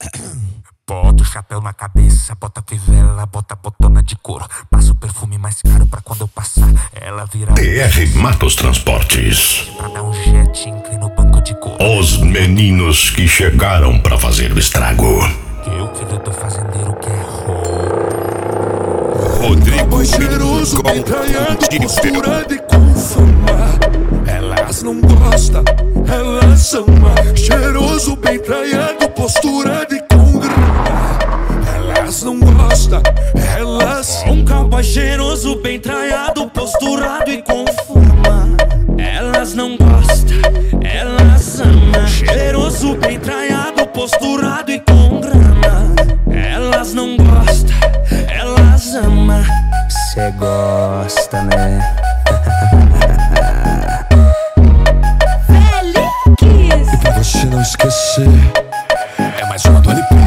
Bota o chapéu na cabeça, bota a fivela, bota a botona de couro. Passa o perfume mais caro pra quando eu passar ela virar DR Matos Transportes. pra dar um jet, inclina o banco de couro. Os meninos que chegaram pra fazer o estrago. Que o filho do fazendeiro quer roubo. Rodrigo cheiroso, bem traiado, posturado e com fama. Elas não gostam, elas amam. Cheiroso, bem traiado, posturado e com grana. Elas não gostam, elas Um cowboy cheiroso, bem traiado, posturado e com fama. Elas não gostam, elas amam. Cheiroso, bem traiado, posturado e com grana. Elas não gostam, elas amam. Cê gosta, né? E pra você não esquecer, é mais uma do LP.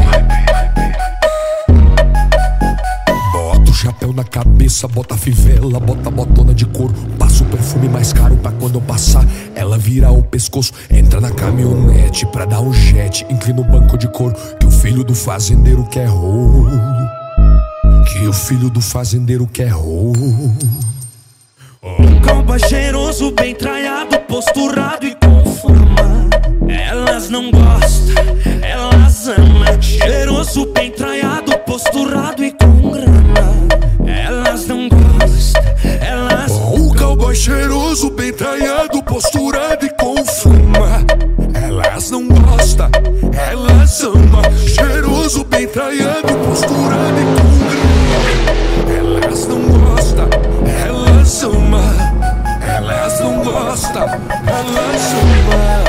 Bota o chapéu na cabeça, bota a fivela, bota a botona de couro. Passa o perfume mais caro pra quando eu passar ela virar o pescoço. Entra na caminhonete pra dar um jet, inclina o banco de couro. Que o filho do fazendeiro quer rolo. Que o filho do fazendeiro quer rolo. Um cowboy cheiroso, bem traiado, posturado e com fama. Elas não gostam, elas amam. Cheiroso, bem traiado, posturado e com grana. Elas não gostam, elas Um cowboy cheiroso, bem traiado, posturado e com fama. Elas não gostam, elas amam. Cheiroso, bem traiado, posturado e com grana. Elas não gostam, elas amam. Elas não gostam, elas amam.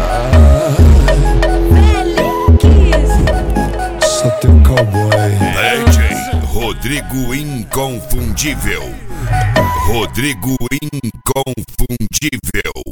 Só tem um cowboy. DJ Rodrigo Inconfundível. Rodrigo Inconfundível.